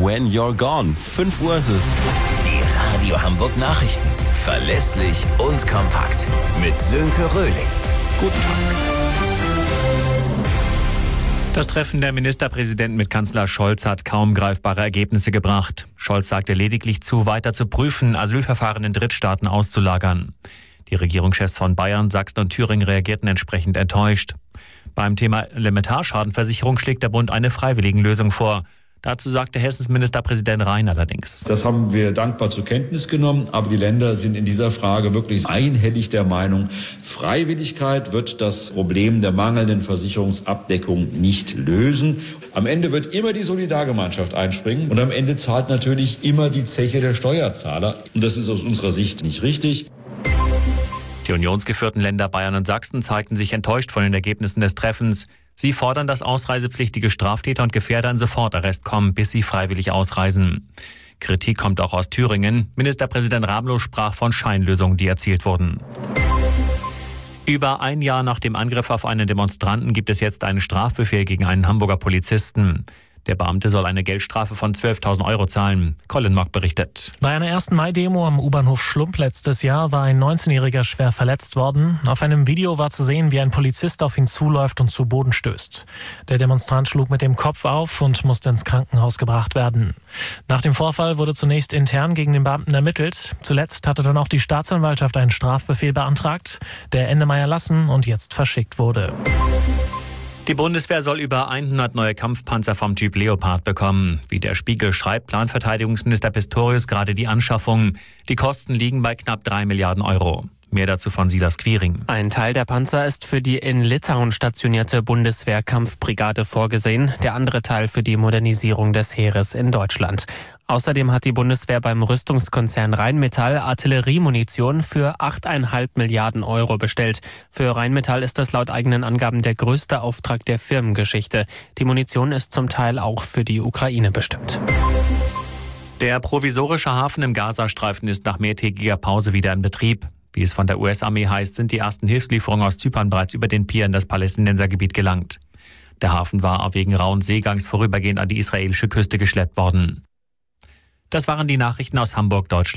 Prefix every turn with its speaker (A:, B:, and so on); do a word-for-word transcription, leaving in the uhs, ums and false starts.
A: When You're Gone. fünf Uhr ist es.
B: Die Radio Hamburg Nachrichten. Verlässlich und kompakt. Mit Sönke Röhling.
A: Guten Tag.
C: Das Treffen der Ministerpräsidenten mit Kanzler Scholz hat kaum greifbare Ergebnisse gebracht. Scholz sagte lediglich zu, weiter zu prüfen, Asylverfahren in Drittstaaten auszulagern. Die Regierungschefs von Bayern, Sachsen und Thüringen reagierten entsprechend enttäuscht. Beim Thema Elementarschadenversicherung schlägt der Bund eine Freiwilligenlösung vor. Dazu sagte Hessens Ministerpräsident Rhein allerdings.
D: Das haben wir dankbar zur Kenntnis genommen, aber die Länder sind in dieser Frage wirklich einhellig der Meinung, Freiwilligkeit wird das Problem der mangelnden Versicherungsabdeckung nicht lösen. Am Ende wird immer die Solidargemeinschaft einspringen und am Ende zahlt natürlich immer die Zeche der Steuerzahler. Und das ist aus unserer Sicht nicht richtig.
C: Die unionsgeführten Länder Bayern und Sachsen zeigten sich enttäuscht von den Ergebnissen des Treffens. Sie fordern, dass ausreisepflichtige Straftäter und Gefährder in Sofortarrest kommen, bis sie freiwillig ausreisen. Kritik kommt auch aus Thüringen. Ministerpräsident Ramelow sprach von Scheinlösungen, die erzielt wurden. Über ein Jahr nach dem Angriff auf einen Demonstranten gibt es jetzt einen Strafbefehl gegen einen Hamburger Polizisten. Der Beamte soll eine Geldstrafe von zwölftausend Euro zahlen. Colin Mock berichtet.
E: Bei einer ersten Mai-Demo am U-Bahnhof Schlump letztes Jahr war ein neunzehnjähriger schwer verletzt worden. Auf einem Video war zu sehen, wie ein Polizist auf ihn zuläuft und zu Boden stößt. Der Demonstrant schlug mit dem Kopf auf und musste ins Krankenhaus gebracht werden. Nach dem Vorfall wurde zunächst intern gegen den Beamten ermittelt. Zuletzt hatte dann auch die Staatsanwaltschaft einen Strafbefehl beantragt, der Ende Mai erlassen und jetzt verschickt wurde.
C: Die Bundeswehr soll über hundert neue Kampfpanzer vom Typ Leopard bekommen. Wie der Spiegel schreibt, plant Verteidigungsminister Pistorius gerade die Anschaffung. Die Kosten liegen bei knapp drei Milliarden Euro. Mehr dazu von Silas Quiring.
F: Ein Teil der Panzer ist für die in Litauen stationierte Bundeswehr-Kampfbrigade vorgesehen, der andere Teil für die Modernisierung des Heeres in Deutschland. Außerdem hat die Bundeswehr beim Rüstungskonzern Rheinmetall Artilleriemunition für acht Komma fünf Milliarden Euro bestellt. Für Rheinmetall ist das laut eigenen Angaben der größte Auftrag der Firmengeschichte. Die Munition ist zum Teil auch für die Ukraine bestimmt.
C: Der provisorische Hafen im Gazastreifen ist nach mehrtägiger Pause wieder in Betrieb. Wie es von der U S-Armee heißt, sind die ersten Hilfslieferungen aus Zypern bereits über den Pier in das Palästinensergebiet gelangt. Der Hafen war wegen rauen Seegangs vorübergehend an die israelische Küste geschleppt worden. Das waren die Nachrichten aus Hamburg, Deutschland.